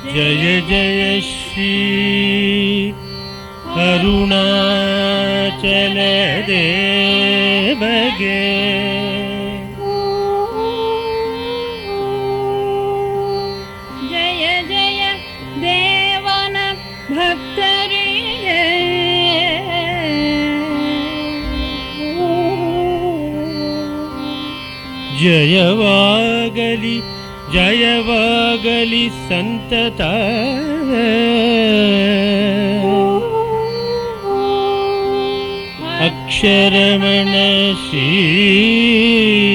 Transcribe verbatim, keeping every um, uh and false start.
ಜಯ ಜಯ ಶ್ರೀ ಅರುಣಾಚಲ ದೇವಗೆ ಜಯ ಜಯ ದೇವನ ಭಕ್ತರಿಗೆ ಜಯವಾಗಲಿ ಜಯವಾಗಲಿ ಸಂತತ ಅಕ್ಷರಮಣ ಶ್ರೀ